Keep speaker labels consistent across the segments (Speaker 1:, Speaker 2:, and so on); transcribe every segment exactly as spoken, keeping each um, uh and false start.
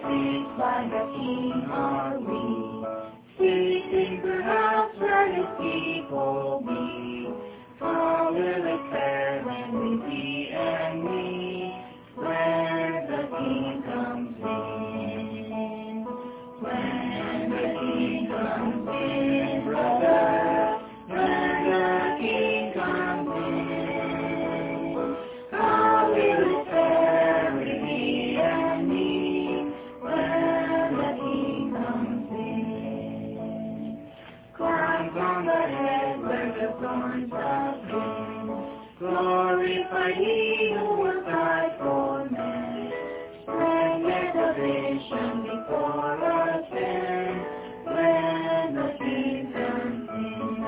Speaker 1: seats by the King are we, seeking perhaps where his people be. How will it fare when we see and meet, when the King comes in? When the King comes in, brother, when the King comes in, how will it fare with thee and me, when the King comes in? Christ on the head where the thorns have been, glorify He who will die for men. Splendid the vision before us then, when the King comes in.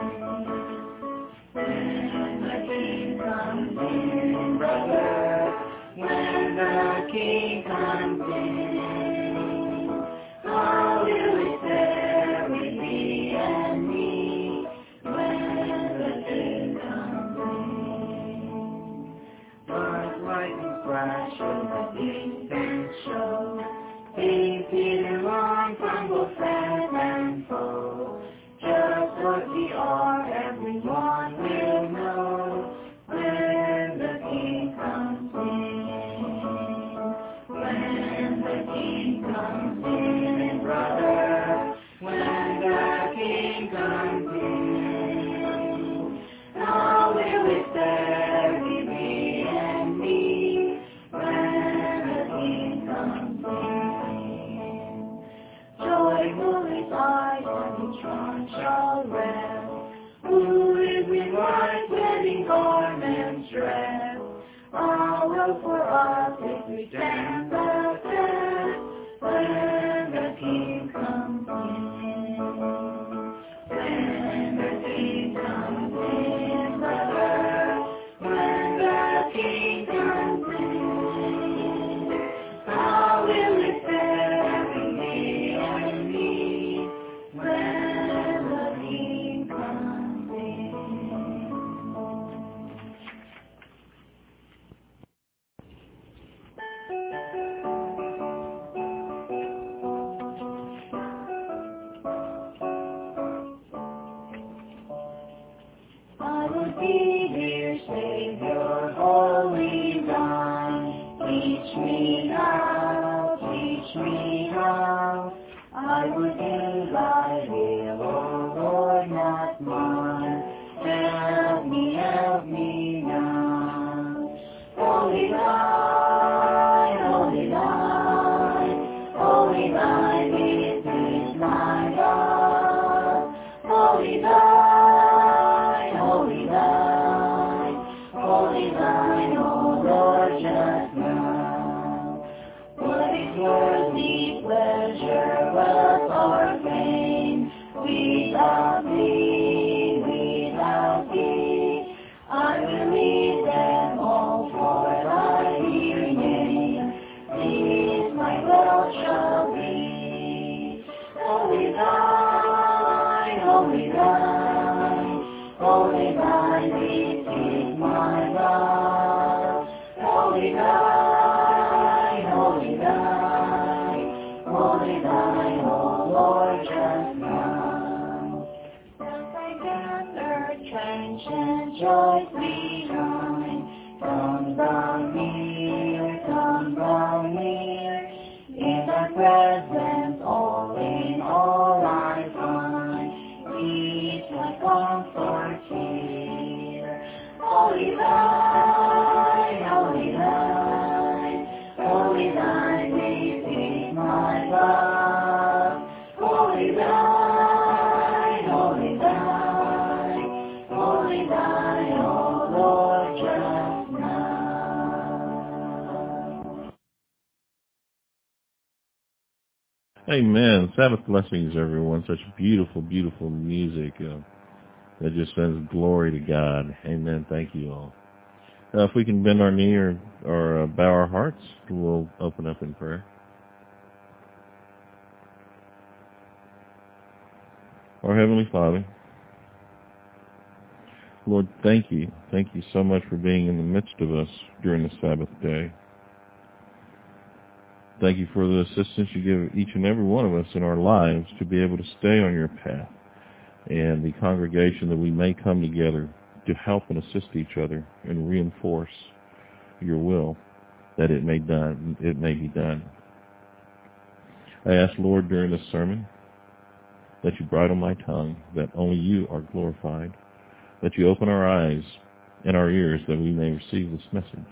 Speaker 1: When the King comes in, brother, when the King comes in, how will it fare with thee and me, when the King comes in? But lightning flashes a distant show, painted along from both friend and foe. Just what we are, everyone will know, when the King comes in. When the King comes in, brother, when the King comes in, how will it fare with thee and me, when the King comes in? Joyful is I when his throne shall rest, who is in white wedding garments dressed. All will for us if we stand the test, when the King comes in. When the King comes in, brother, when the King comes in, how will it fare with thee and me, when the King comes in? I would be, dear Savior, wholly thine. Teach me how, teach me how. I would do thy will, O Lord, not mine. Help me, help me now. Holy thine, holy thine, holy thine, this is my God. Holy thine, holy thine, holy thine, O Lord, just now. What is worthy pleasure, wealth, or fame, without thee, without thee, I will leave them all for thy dear name. This my wealth shall be. Holy thine, holy thine, holy thine, this is my God. Holy thine, holy thine, holy thine, O Lord, just now. As I gather transient joys behind, come thou near, come thou near. In thy presence, all in all I find, peace my comfort here. Holy thine, holy thine, holy thine, this is my love. Holy thine, holy thine, holy thine, O Lord, just now.
Speaker 2: Amen. Sabbath blessings, everyone. Such beautiful, beautiful music uh, that just sends glory to God. Amen. Thank you all. Uh, if we can bend our knee or, or uh, bow our hearts, we'll open up in prayer. Our Heavenly Father, Lord, thank you. Thank you so much for being in the midst of us during the Sabbath day. Thank you for the assistance you give each and every one of us in our lives to be able to stay on your path, and the congregation that we may come together to help and assist each other and reinforce your will that it may done it may be done. I ask, Lord, during this sermon that you bridle my tongue, that only you are glorified, that you open our eyes and our ears that we may receive this message,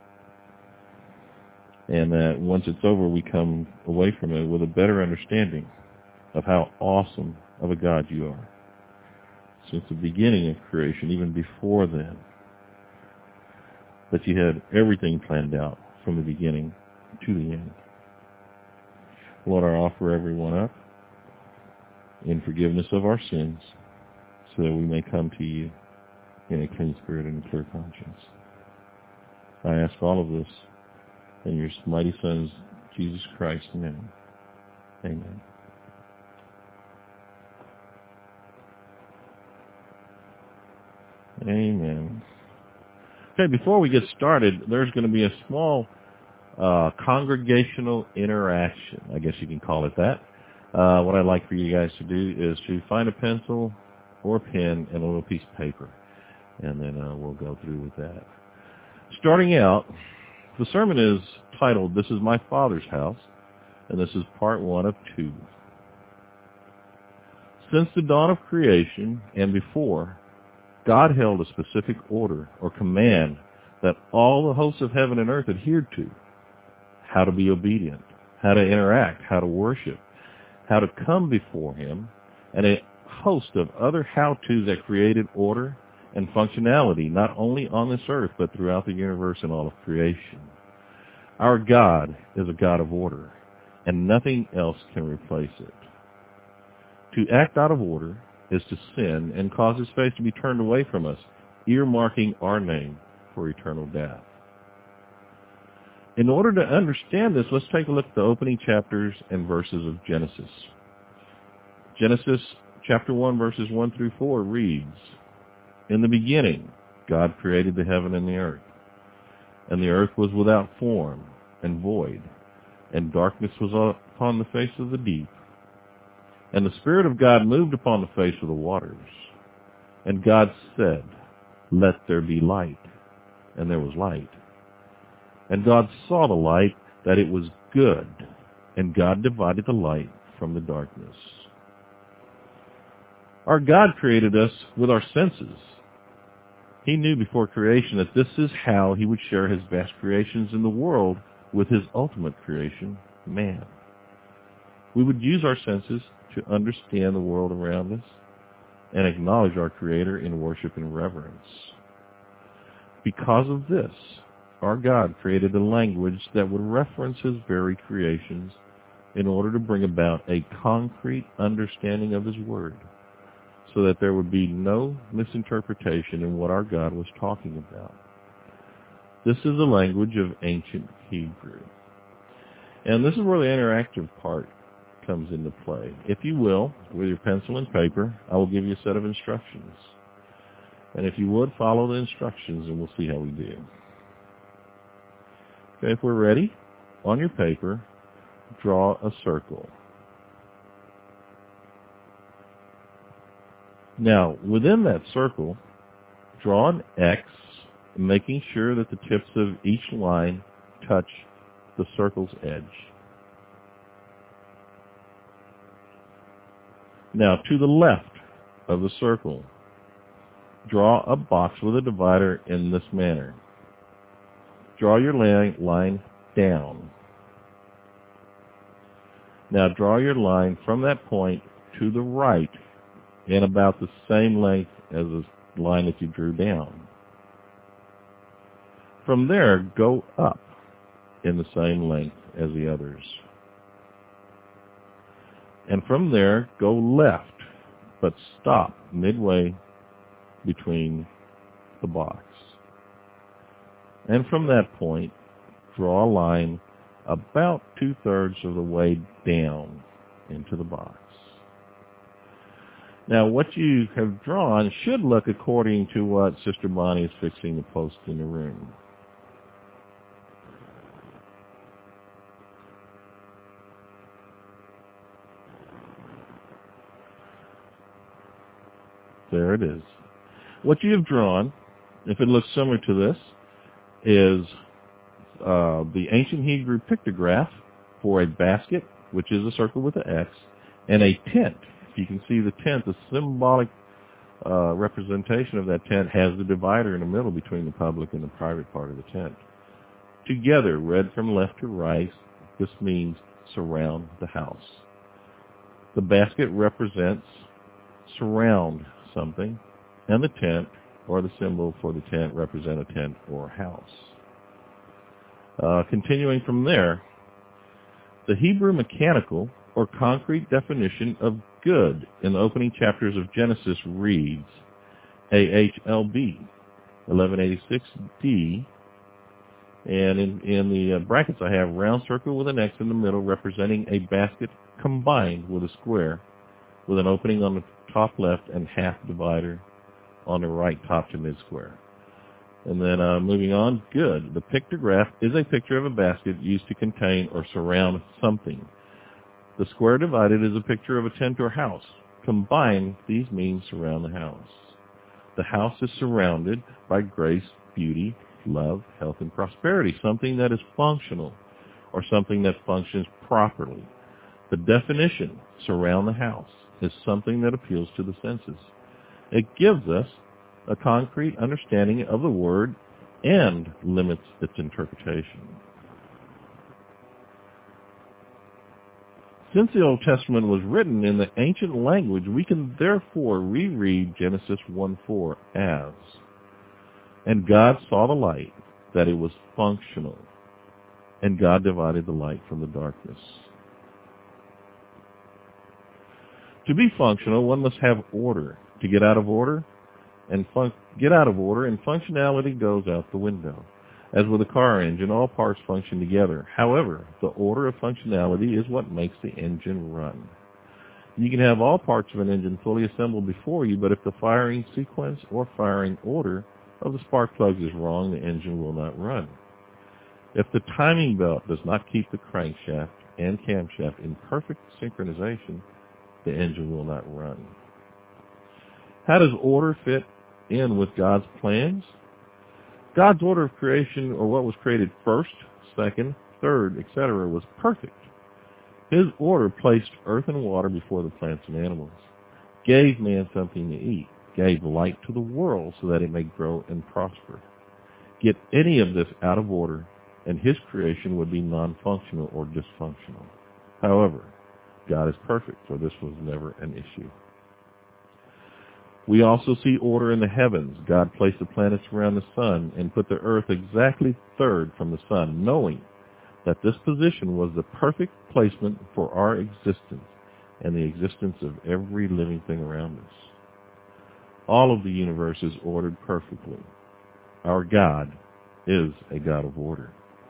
Speaker 2: and that once it's over we come away from it with a better understanding of how awesome of a God you are. Since the beginning of creation, even before then, that you had everything planned out from the beginning to the end. Lord, I offer everyone up in forgiveness of our sins so that we may come to you in a clean spirit and a clear conscience. I ask all of this in your mighty Son's Jesus Christ's name. Amen. Amen. Okay, before we get started, there's going to be a small uh, congregational interaction. I guess you can call it that. Uh, what I'd like for you guys to do is to find a pencil or a pen and a little piece of paper, and then uh, we'll go through with that. Starting out, the sermon is titled, "This is My Father's House," and this is part one of two. Since the dawn of creation and before, God held a specific order or command that all the hosts of heaven and earth adhered to: how to be obedient, how to interact, how to worship, how to come before him, and a host of other how-tos that created order and functionality not only on this earth but throughout the universe and all of creation. Our God is a God of order, and nothing else can replace it. To act out of order is to sin and cause his face to be turned away from us, earmarking our name for eternal death. In order to understand this, let's take a look at the opening chapters and verses of Genesis. Genesis chapter one, verses one through four reads, "In the beginning, God created the heaven and the earth. And the earth was without form and void, and darkness was upon the face of the deep. And the Spirit of God moved upon the face of the waters. And God said, 'Let there be light.' And there was light. And God saw the light, that it was good. And God divided the light from the darkness." Our God created us with our senses. He knew before creation that this is how he would share his vast creations in the world with his ultimate creation, man. We would use our senses to understand the world around us and acknowledge our Creator in worship and reverence. Because of this, our God created a language that would reference his very creations in order to bring about a concrete understanding of his word, so that there would be no misinterpretation in what our God was talking about. This is the language of ancient Hebrew. And this is where the interactive part comes into play. If you will, with your pencil and paper, I will give you a set of instructions. And if you would, follow the instructions and we'll see how we do. Okay, if we're ready, on your paper, draw a circle. Now, within that circle, draw an X, making sure that the tips of each line touch the circle's edge. Now, to the left of the circle, draw a box with a divider in this manner. Draw your line down. Now, draw your line from that point to the right in about the same length as the line that you drew down. From there, go up in the same length as the others. And from there, go left, but stop midway between the box. And from that point, draw a line about two-thirds of the way down into the box. Now, what you have drawn should look according to what Sister Bonnie is fixing to post in the room. there it is. What you have drawn, if it looks similar to this, is uh, the ancient Hebrew pictograph for a basket, which is a circle with an X, and a tent. You can see the tent, the symbolic uh, representation of that tent has the divider in the middle between the public and the private part of the tent. Together, read from left to right, this means surround the house. The basket represents surround something, and the tent, or the symbol for the tent, represent a tent or a house. Uh, continuing from there, the Hebrew mechanical or concrete definition of good in the opening chapters of Genesis reads A H L B, eleven eighty-six D, and in, in the uh, brackets I have round circle with an X in the middle representing a basket combined with a square with an opening on the top left and half divider on the right top to mid-square. And then uh, moving on, good. The pictograph is a picture of a basket used to contain or surround something. The square divided is a picture of a tent or house. Combined, these mean surround the house. The house is surrounded by grace, beauty, love, health, and prosperity, something that is functional or something that functions properly. The definition, surround the house, is something that appeals to the senses. It gives us a concrete understanding of the word and limits its interpretation. Since the Old Testament was written in the ancient language, we can therefore reread Genesis one four as, and God saw the light, that it was functional, and God divided the light from the darkness. To be functional, one must have order. To get out of order, and fun- get out of order, and functionality goes out the window. As with a car engine, all parts function together. However, the order of functionality is what makes the engine run. You can have all parts of an engine fully assembled before you, but if the firing sequence or firing order of the spark plugs is wrong, the engine will not run. If the timing belt does not keep the crankshaft and camshaft in perfect synchronization, the engine will not run. How does order fit in with God's plans? God's order of creation, or what was created first, second, third, et cetera, was perfect. His order placed earth and water before the plants and animals, gave man something to eat, gave light to the world so that it may grow and prosper. Get any of this out of order, and his creation would be non-functional or dysfunctional. However, God is perfect, so this was never an issue. We also see order in the heavens. God placed the planets around the sun and put the earth exactly third from the sun, knowing that this position was the perfect placement for our existence and the existence of every living thing around us. All of the universe is ordered perfectly. Our God is a God of order.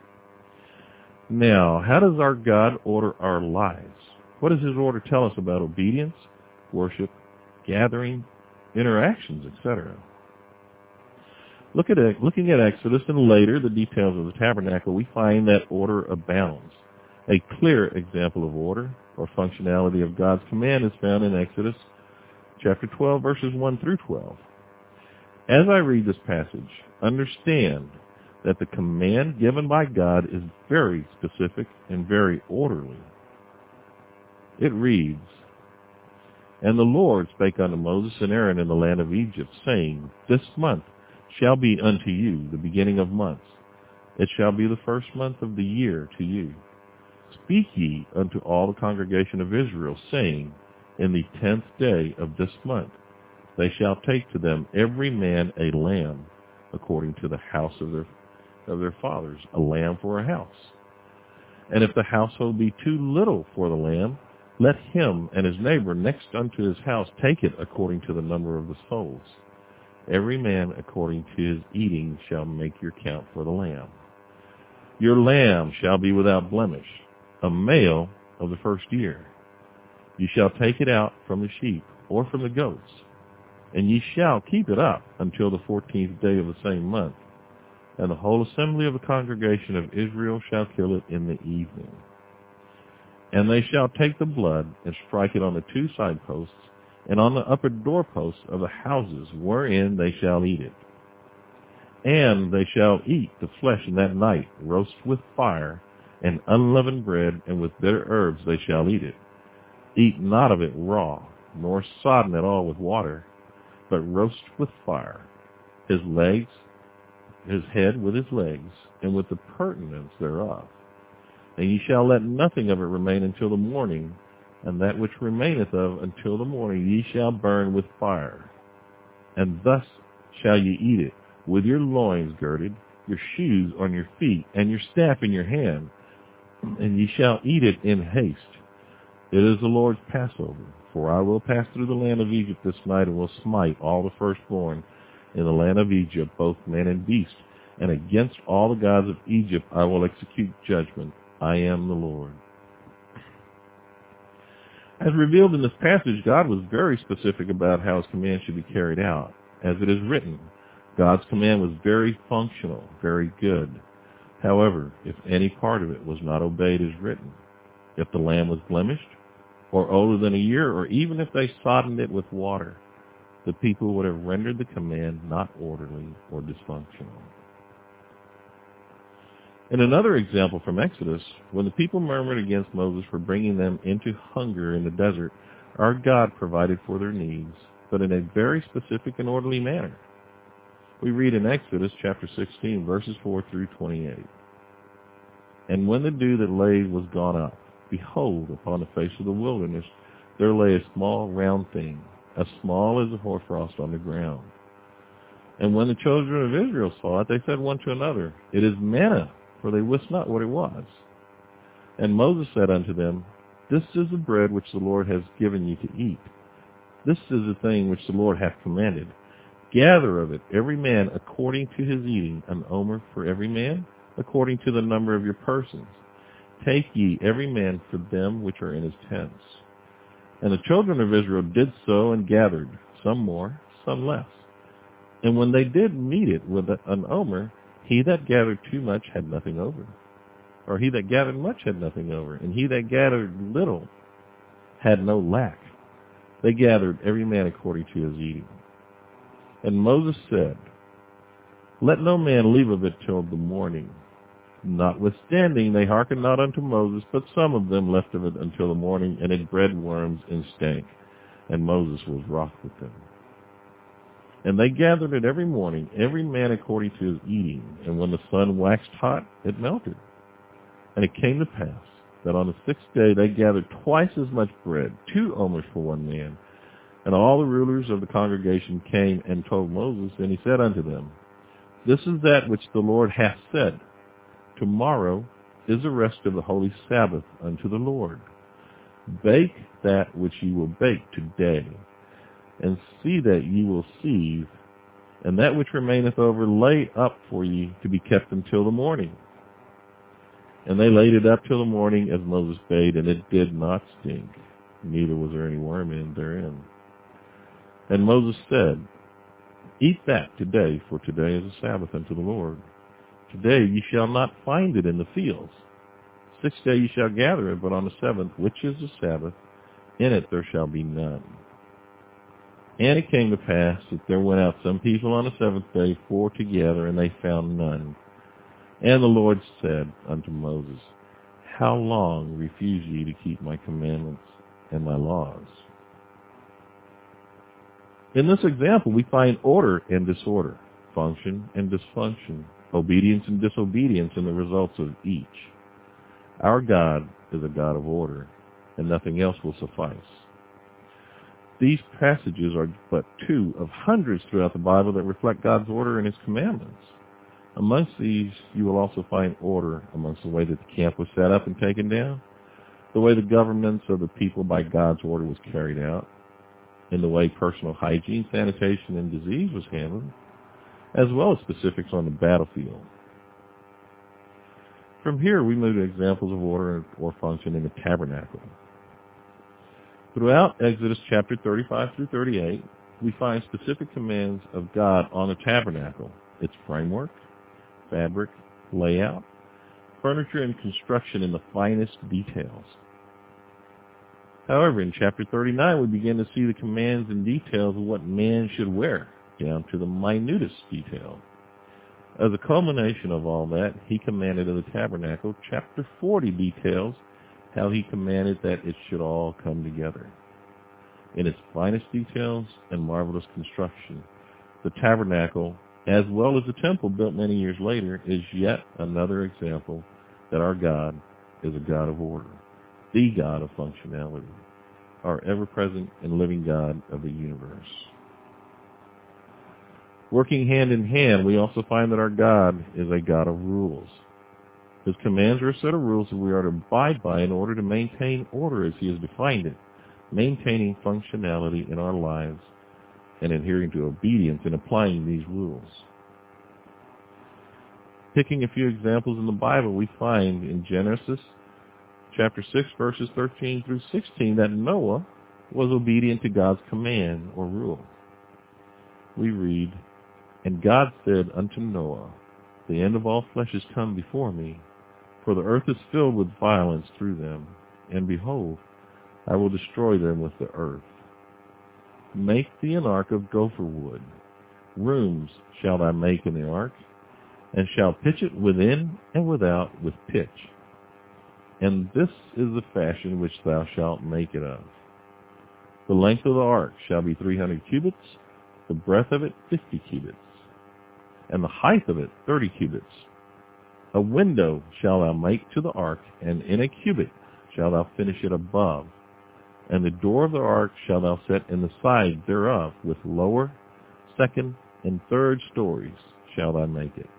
Speaker 2: Now, how does our God order our lives? What does his order tell us about obedience, worship, gathering, interactions, et cetera? Look at it, looking at Exodus and later the details of the tabernacle, we find that order abounds. A clear example of order or functionality of God's command is found in Exodus chapter twelve, verses one through twelve. As I read this passage, understand that the command given by God is very specific and very orderly. It reads, And the Lord spake unto Moses and Aaron in the land of Egypt, saying, This month shall be unto you the beginning of months. It shall be the first month of the year to you. Speak ye unto all the congregation of Israel, saying, In the tenth day of this month they shall take to them every man a lamb, according to the house of their of their fathers, a lamb for a house. And if the household be too little for the lamb, let him and his neighbor next unto his house take it according to the number of the souls. Every man according to his eating shall make your count for the lamb. Your lamb shall be without blemish, a male of the first year. You shall take it out from the sheep or from the goats, and ye shall keep it up until the fourteenth day of the same month. And the whole assembly of the congregation of Israel shall kill it in the evening. And they shall take the blood and strike it on the two side posts and on the upper doorposts of the houses wherein they shall eat it. And they shall eat the flesh in that night, roast with fire, and unleavened bread, and with bitter herbs they shall eat it. Eat not of it raw, nor sodden at all with water, but roast with fire, his legs, his head with his legs, and with the purtenance thereof. And ye shall let nothing of it remain until the morning, and that which remaineth of until the morning ye shall burn with fire. And thus shall ye eat it, with your loins girded, your shoes on your feet, and your staff in your hand, and ye shall eat it in haste. It is the Lord's Passover, for I will pass through the land of Egypt this night, and will smite all the firstborn in the land of Egypt, both man and beast, and against all the gods of Egypt I will execute judgment. I am the Lord. As revealed in this passage, God was very specific about how his command should be carried out. As it is written, God's command was very functional, very good. However, if any part of it was not obeyed as written, if the lamb was blemished, or older than a year, or even if they soddened it with water, the people would have rendered the command not orderly or dysfunctional. In another example from Exodus, when the people murmured against Moses for bringing them into hunger in the desert, our God provided for their needs, but in a very specific and orderly manner. We read in Exodus chapter sixteen, verses four through twenty-eight. And when the dew that lay was gone up, behold, upon the face of the wilderness there lay a small round thing, as small as a hoarfrost on the ground. And when the children of Israel saw it, they said one to another, It is manna, for they wist not what it was. And Moses said unto them, This is the bread which the Lord has given you to eat. This is the thing which the Lord hath commanded. Gather of it every man according to his eating, an omer for every man, according to the number of your persons. Take ye every man for them which are in his tents. And the children of Israel did so, and gathered, some more, some less. And when they did meet it with an omer, he that gathered too much had nothing over. Or he that gathered much had nothing over. And he that gathered little had no lack. They gathered every man according to his eating. And Moses said, Let no man leave of it till the morning. Notwithstanding, they hearkened not unto Moses, but some of them left of it until the morning, and it bred worms and stank. And Moses was wroth with them. And they gathered it every morning, every man according to his eating. And when the sun waxed hot, it melted. And it came to pass that on the sixth day they gathered twice as much bread, two omers for one man. And all the rulers of the congregation came and told Moses, and he said unto them, This is that which the Lord hath said. Tomorrow is the rest of the holy Sabbath unto the Lord. Bake that which ye will bake today, and see that ye will sieve, and that which remaineth over lay up for ye to be kept until the morning. And they laid it up till the morning, as Moses bade, and it did not stink, neither was there any worm in therein. And Moses said, Eat that today, for today is a Sabbath unto the Lord. Today ye shall not find it in the fields. Six day ye shall gather it, but on the seventh, which is the Sabbath, in it there shall be none. And it came to pass that there went out some people on the seventh day for to gather, and they found none. And the Lord said unto Moses, How long refuse ye to keep my commandments and my laws? In this example, we find order and disorder, function and dysfunction, obedience and disobedience in the results of each. Our God is a God of order, and nothing else will suffice. These passages are but two of hundreds throughout the Bible that reflect God's order and his commandments. Amongst these, you will also find order amongst the way that the camp was set up and taken down, the way the governments of the people by God's order was carried out, in the way personal hygiene, sanitation, and disease was handled, as well as specifics on the battlefield. From here, we move to examples of order or function in the tabernacle. Throughout Exodus chapter thirty-five through thirty-eight, we find specific commands of God on the tabernacle, its framework, fabric, layout, furniture, and construction in the finest details. However, in chapter thirty-nine, we begin to see the commands and details of what man should wear, down to the minutest detail. As a culmination of all that, he commanded of the tabernacle. Chapter forty details how he commanded that it should all come together. In its finest details and marvelous construction, the tabernacle, as well as the temple built many years later, is yet another example that our God is a God of order, the God of functionality, our ever-present and living God of the universe. Working hand in hand, we also find that our God is a God of rules. His commands are a set of rules that we are to abide by in order to maintain order as he has defined it, maintaining functionality in our lives and adhering to obedience in applying these rules. Picking a few examples in the Bible, we find in Genesis chapter six, verses thirteen through sixteen, that Noah was obedient to God's command or rule. We read, "And God said unto Noah, The end of all flesh is come before me, for the earth is filled with violence through them, and behold, I will destroy them with the earth. Make thee an ark of gopher wood. Rooms shalt thou make in the ark, and shalt pitch it within and without with pitch. And this is the fashion which thou shalt make it of. The length of the ark shall be three hundred cubits, the breadth of it fifty cubits, and the height of it thirty cubits. A window shalt thou make to the ark, and in a cubit shalt thou finish it above. And the door of the ark shalt thou set in the side thereof, with lower, second, and third stories shalt thou make it."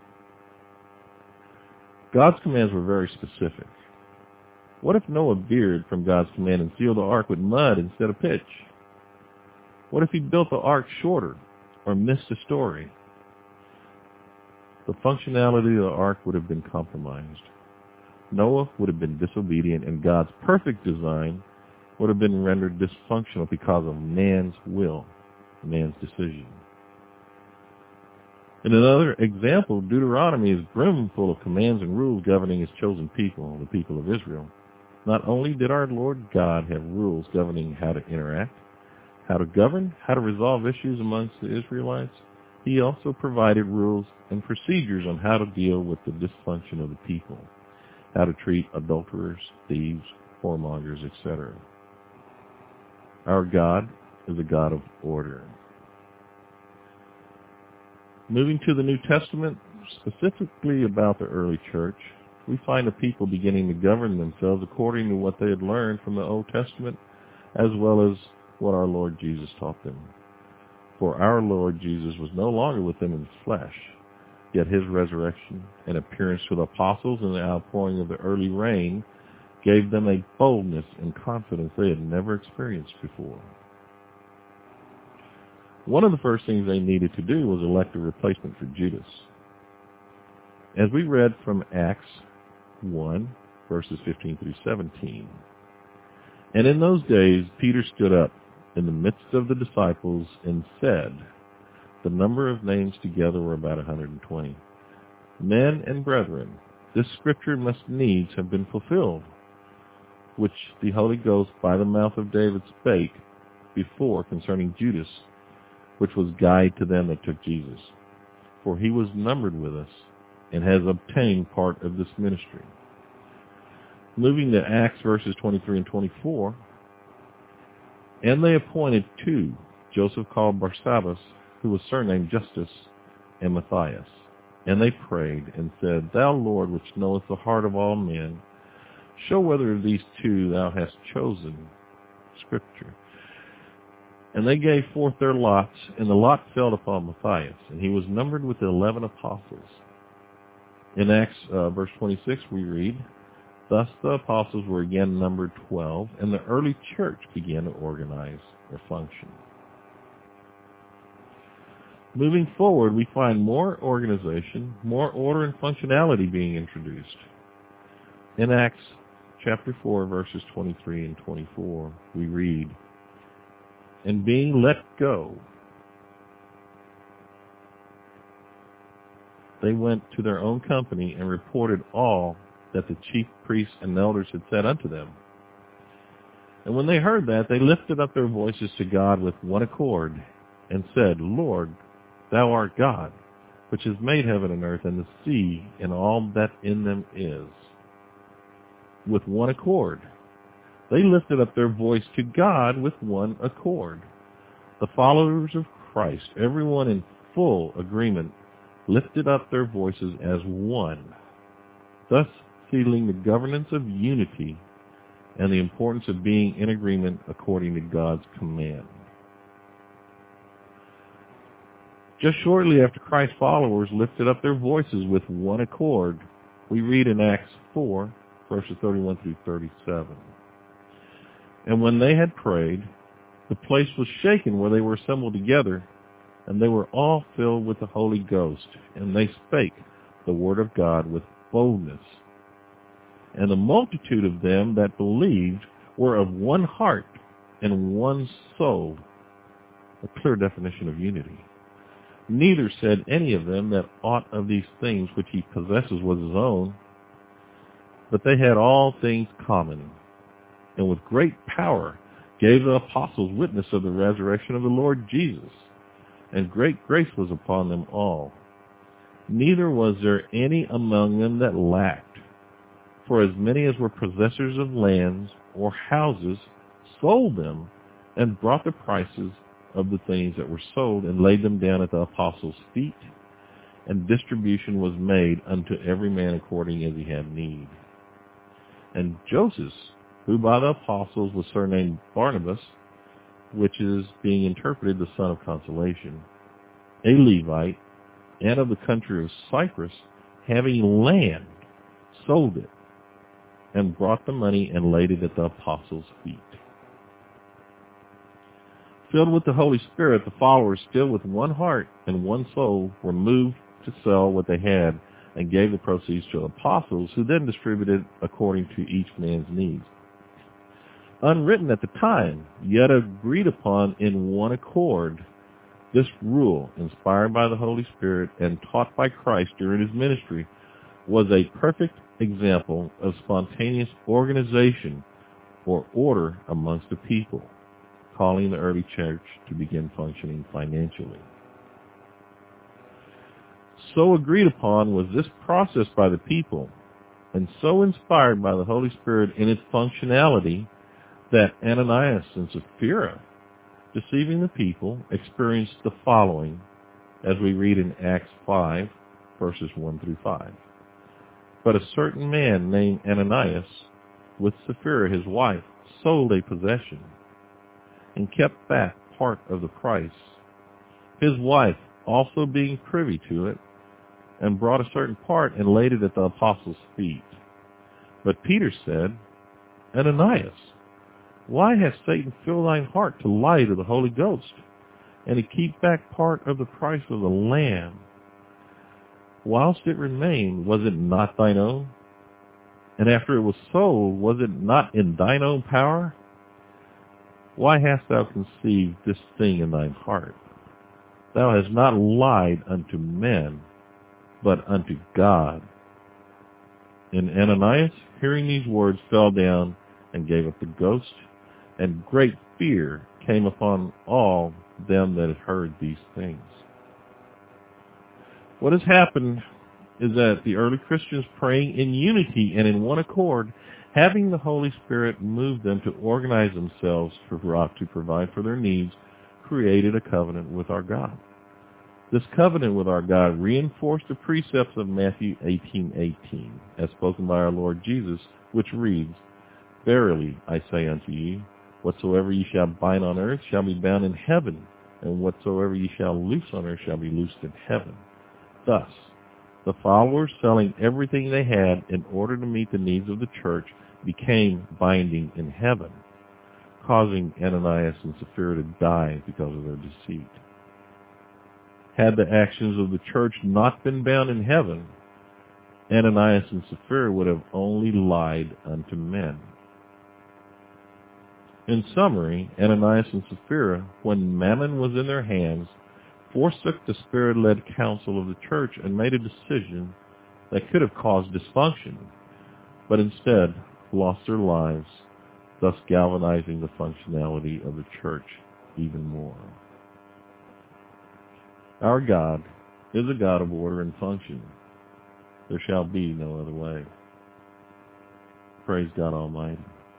Speaker 2: God's commands were very specific. What if Noah veered from God's command and sealed the ark with mud instead of pitch? What if he built the ark shorter or missed a story? The functionality of the ark would have been compromised. Noah would have been disobedient, and God's perfect design would have been rendered dysfunctional because of man's will, man's decision. In another example, Deuteronomy is brimful of commands and rules governing his chosen people, the people of Israel. Not only did our Lord God have rules governing how to interact, how to govern, how to resolve issues amongst the Israelites, he also provided rules and procedures on how to deal with the dysfunction of the people, how to treat adulterers, thieves, whoremongers, et cetera. Our God is a God of order. Moving to the New Testament, specifically about the early church, we find the people beginning to govern themselves according to what they had learned from the Old Testament, as well as what our Lord Jesus taught them. For our Lord Jesus was no longer with them in the flesh, yet his resurrection and appearance to the apostles and the outpouring of the early rain gave them a boldness and confidence they had never experienced before. One of the first things they needed to do was elect a replacement for Judas. As we read from Acts one, verses fifteen through seventeen, "And in those days Peter stood up in the midst of the disciples and said," the number of names together were about one hundred twenty, "Men and brethren, this scripture must needs have been fulfilled, which the Holy Ghost by the mouth of David spake before concerning Judas, which was guide to them that took Jesus. For he was numbered with us, and has obtained part of this ministry." Moving to Acts verses twenty-three and twenty-four, "And they appointed two, Joseph called Barsabbas, who was surnamed Justus, and Matthias. And they prayed and said, Thou, Lord, which knowest the heart of all men, show whether of these two thou hast chosen Scripture. And they gave forth their lots, and the lot fell upon Matthias, and he was numbered with the eleven apostles." In Acts uh, verse twenty-six we read, "Thus the apostles were again numbered twelve, and the early church began to organize or function." Moving forward, we find more organization, more order and functionality being introduced. In Acts chapter four, verses twenty-three and twenty-four, we read, "And being let go, they went to their own company and reported all that the chief priests and elders had said unto them. And when they heard that, they lifted up their voices to God with one accord and said, Lord, thou art God, which has made heaven and earth and the sea and all that in them is. With one accord. They lifted up their voice to God with one accord. The followers of Christ, everyone in full agreement, lifted up their voices as one, thus sealing the governance of unity and the importance of being in agreement according to God's command. Just shortly after Christ's followers lifted up their voices with one accord, we read in Acts four, verses thirty-one through thirty-seven. And when they had prayed, the place was shaken where they were assembled together, and they were all filled with the Holy Ghost, and they spake the word of God with boldness. And the multitude of them that believed were of one heart and one soul. A clear definition of unity. Neither said any of them that aught of these things which he possesses was his own, but they had all things common, and with great power gave the apostles witness of the resurrection of the Lord Jesus, and great grace was upon them all. Neither was there any among them that lacked. For as many as were possessors of lands or houses sold them and brought the prices of the things that were sold and laid them down at the apostles' feet, and distribution was made unto every man according as he had need. And Joseph, who by the apostles was surnamed Barnabas, which is being interpreted the son of consolation, a Levite, and of the country of Cyprus, having land, sold it, and brought the money and laid it at the apostles' feet. Filled with the Holy Spirit, the followers, still with one heart and one soul, were moved to sell what they had and gave the proceeds to the apostles, who then distributed according to each man's needs. Unwritten at the time, yet agreed upon in one accord, this rule, inspired by the Holy Spirit and taught by Christ during his ministry, was a perfect example of spontaneous organization or order amongst the people, calling the early church to begin functioning financially. So agreed upon was this process by the people, and so inspired by the Holy Spirit in its functionality, that Ananias and Sapphira, deceiving the people, experienced the following, as we read in Acts five, verses one through five. But a certain man named Ananias, with Sapphira his wife, sold a possession, and kept back part of the price. His wife also being privy to it, and brought a certain part and laid it at the apostles' feet. But Peter said, Ananias, why hath Satan filled thine heart to lie to the Holy Ghost, and to keep back part of the price of the land? Whilst it remained, was it not thine own? And after it was sold, was it not in thine own power? Why hast thou conceived this thing in thine heart? Thou hast not lied unto men, but unto God. And Ananias, hearing these words, fell down and gave up the ghost, and great fear came upon all them that had heard these things. What has happened is that the early Christians, praying in unity and in one accord, having the Holy Spirit move them to organize themselves to provide for their needs, created a covenant with our God. This covenant with our God reinforced the precepts of Matthew eighteen eighteen, as spoken by our Lord Jesus, which reads, Verily I say unto you, whatsoever ye shall bind on earth shall be bound in heaven, and whatsoever ye shall loose on earth shall be loosed in heaven. Thus, the followers, selling everything they had in order to meet the needs of the church, became binding in heaven, causing Ananias and Sapphira to die because of their deceit. Had the actions of the church not been bound in heaven, Ananias and Sapphira would have only lied unto men. In summary, Ananias and Sapphira, when mammon was in their hands, forsook the Spirit-led counsel of the church and made a decision that could have caused dysfunction, but instead lost their lives, thus galvanizing the functionality of the church even more. Our God is a God of order and function. There shall be no other way. Praise God Almighty.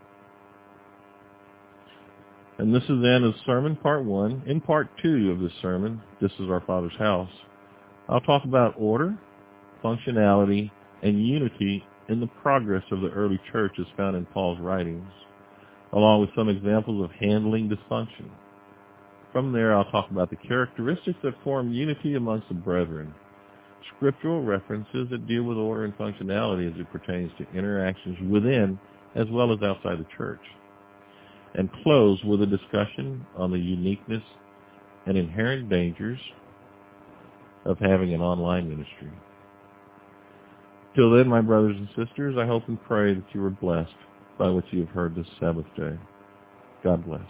Speaker 2: And this is the end of sermon, part one. In part two of this sermon, This is Our Father's House, I'll talk about order, functionality, and unity in the progress of the early church as found in Paul's writings, along with some examples of handling dysfunction. From there, I'll talk about the characteristics that form unity amongst the brethren, scriptural references that deal with order and functionality as it pertains to interactions within as well as outside the church, and close with a discussion on the uniqueness and inherent dangers of having an online ministry. Till then, my brothers and sisters, I hope and pray that you are blessed by what you have heard this Sabbath day. God bless.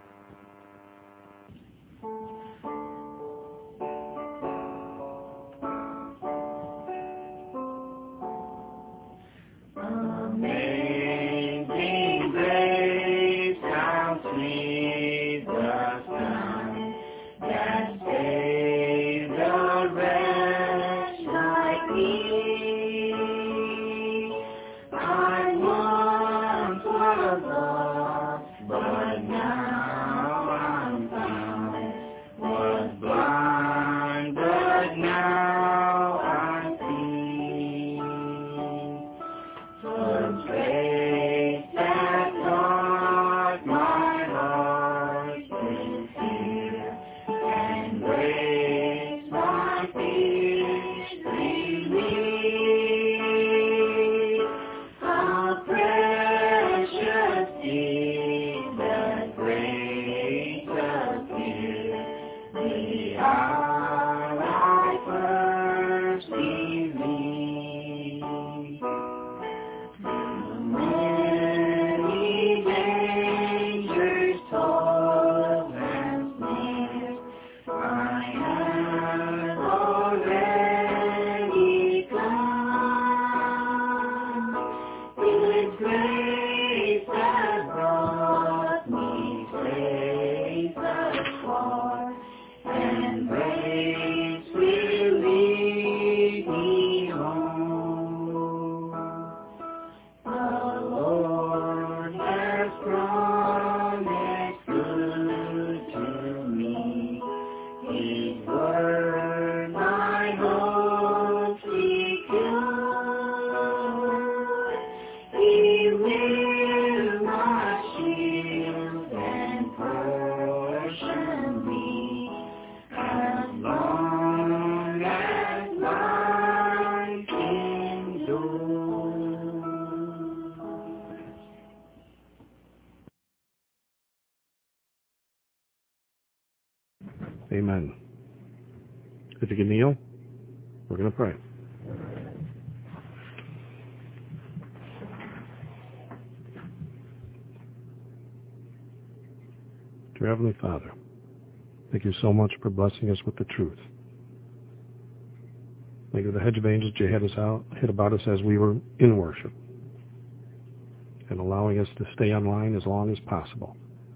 Speaker 3: Amen. If you can kneel, we're going to pray. Dear Heavenly Father, thank you so much for blessing us with the truth. Thank you for the hedge of angels you had us out, hid about us as we were in worship, and allowing us to stay online as long as possible.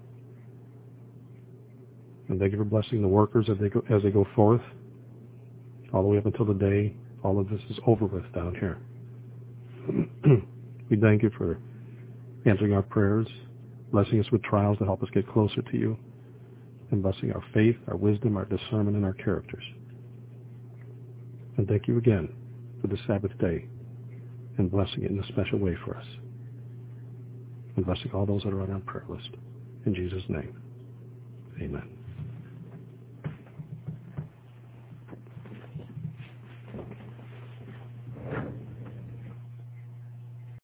Speaker 3: And thank you for blessing the workers as they go, as they go forth, all the way up until the day all of this is over with down here. We thank you for answering our prayers, blessing us with trials to help us get closer to you, and blessing our faith, our wisdom, our discernment, and our characters. And thank you again for the Sabbath day and blessing it in a special way for us. And blessing all those that are on our prayer list. In Jesus' name, amen.